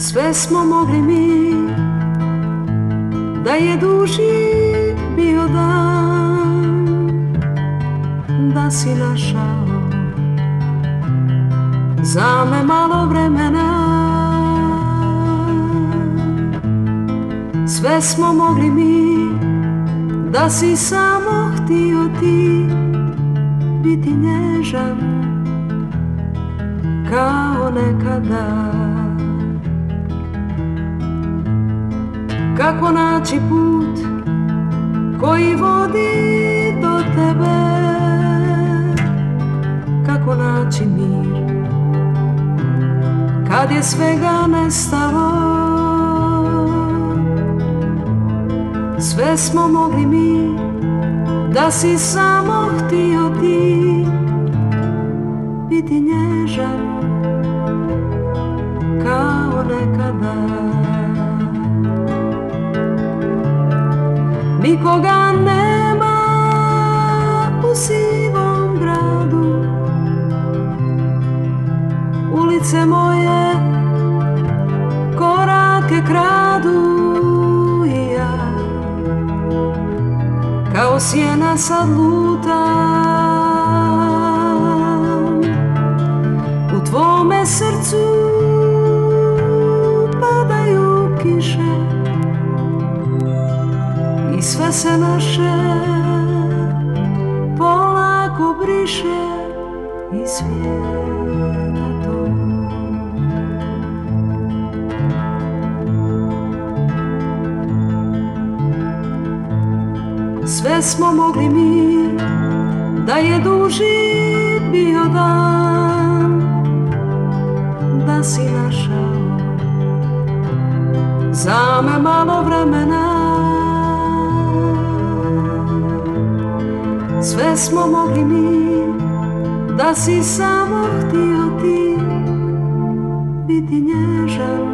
Sve smo mogli mi, da je duži bio dan, da si našao za me malo vremena. Sve smo mogli mi, da si samo htio ti biti nježan kao nekada. Kako naći put koji vodi do tebe, kako naći mir kad je svega nestalo. Sve smo mogli mi, da si samo htio ti biti nježan kao nekada. Nikoga nema u sivom gradu, ulice moje korake kradu i ja kao sjena sad lutam. U tvome srcu padaju kiše i sve se naše polako briše iz svijeta tog. Sve smo mogli mi, da je duži bio dan, da si našao za me malo vremena. Sve smo mogli mi, da si samo htio ti biti nježan